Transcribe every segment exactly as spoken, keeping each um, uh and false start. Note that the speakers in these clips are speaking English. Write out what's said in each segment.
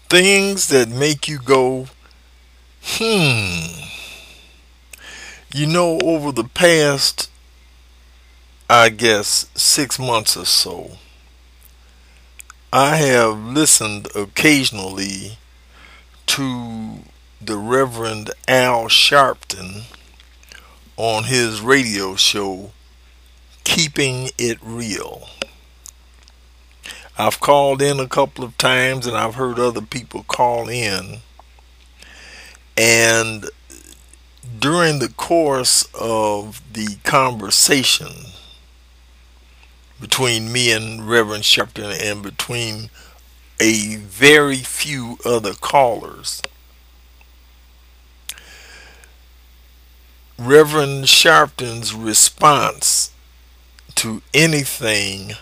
Things that make you go, hmm. You know, over the past, I guess, six months or so, I have listened occasionally to the Reverend Al Sharpton on his radio show, Keeping It Real. I've called in a couple of times and I've heard other people call in. And during the course of the conversation between me and Reverend Sharpton and between a very few other callers, Reverend Sharpton's response to anything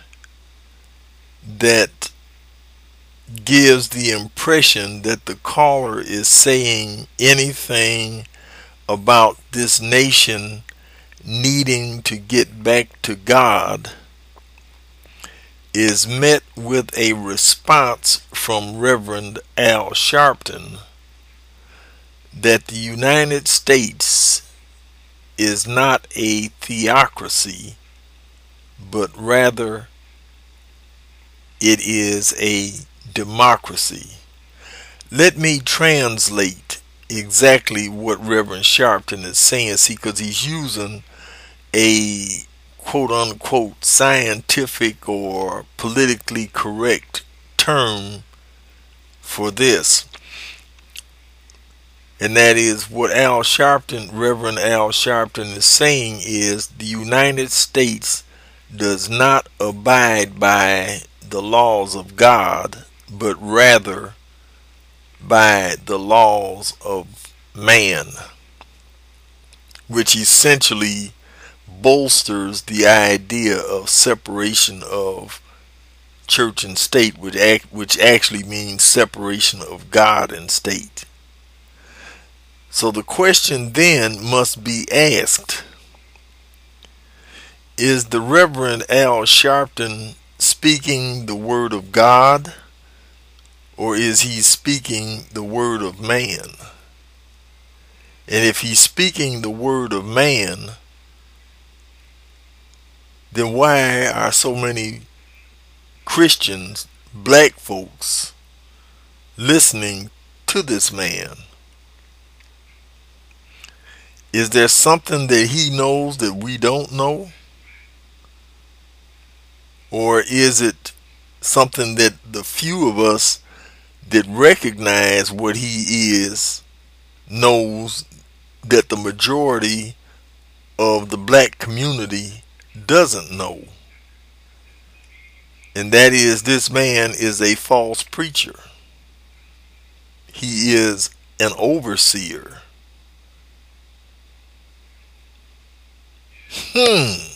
that gives the impression that the caller is saying anything about this nation needing to get back to God is met with a response from Reverend Al Sharpton that the United States is not a theocracy, but rather it is a democracy. Let me translate exactly what Reverend Sharpton is saying, see, because he's using a quote unquote scientific or politically correct term for this. And that is what Al Sharpton, Reverend Al Sharpton is saying is the United States does not abide by the laws of God, but rather by the laws of man, which essentially bolsters the idea of separation of church and state, which, act, which actually means separation of God and state. So the question then must be asked, is the Reverend Al Sharpton speaking the word of God, or is he speaking the word of man? And if he's speaking the word of man, then why are so many Christians, black folks, listening to this man? Is there something that he knows that we don't know? Or is it something that the few of us that recognize what he is knows that the majority of the black community doesn't know? And that is, this man is a false preacher. He is an overseer. Hmm.